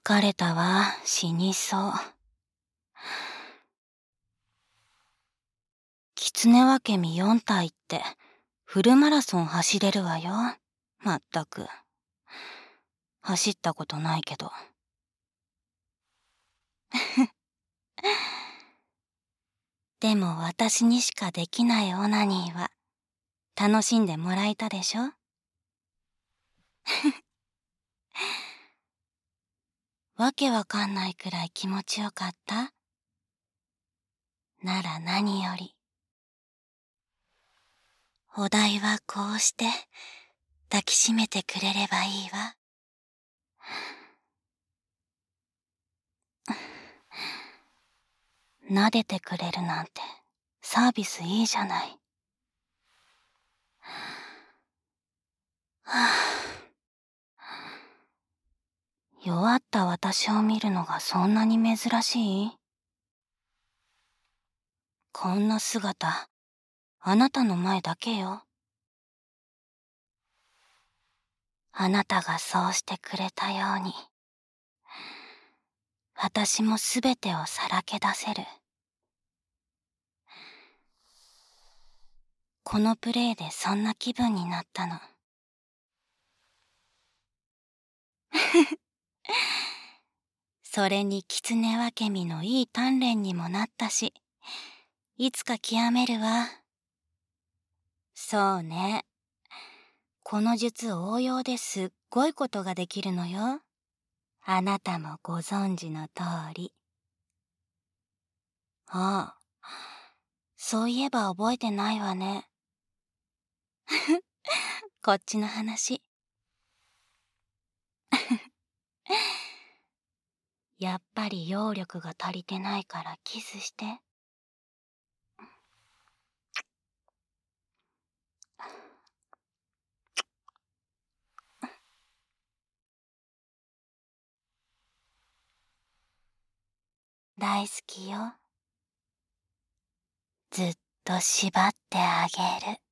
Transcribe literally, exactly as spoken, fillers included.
疲れたわ、死にそう。キツネワケミよん体ってフルマラソン走れるわよ。まったく。走ったことないけど。でも私にしかできないオナニーは楽しんでもらえたでしょ？わけわかんないくらい気持ちよかった？なら何より。お題はこうして抱きしめてくれればいいわ。撫でてくれるなんてサービスいいじゃない。はぁ、弱った私を見るのがそんなに珍しい？こんな姿、あなたの前だけよ。あなたがそうしてくれたように、私もすべてをさらけ出せる。このプレイでそんな気分になったの。それにキツネワケミのいい鍛錬にもなったし、いつか極めるわ。そうね。この術応用ですっごいことができるのよ。あなたもご存知の通り。ああ、そういえば覚えてないわね。こっちの話。やっぱり揚力が足りてないからキスして。大好きよ。ずっと縛ってあげる。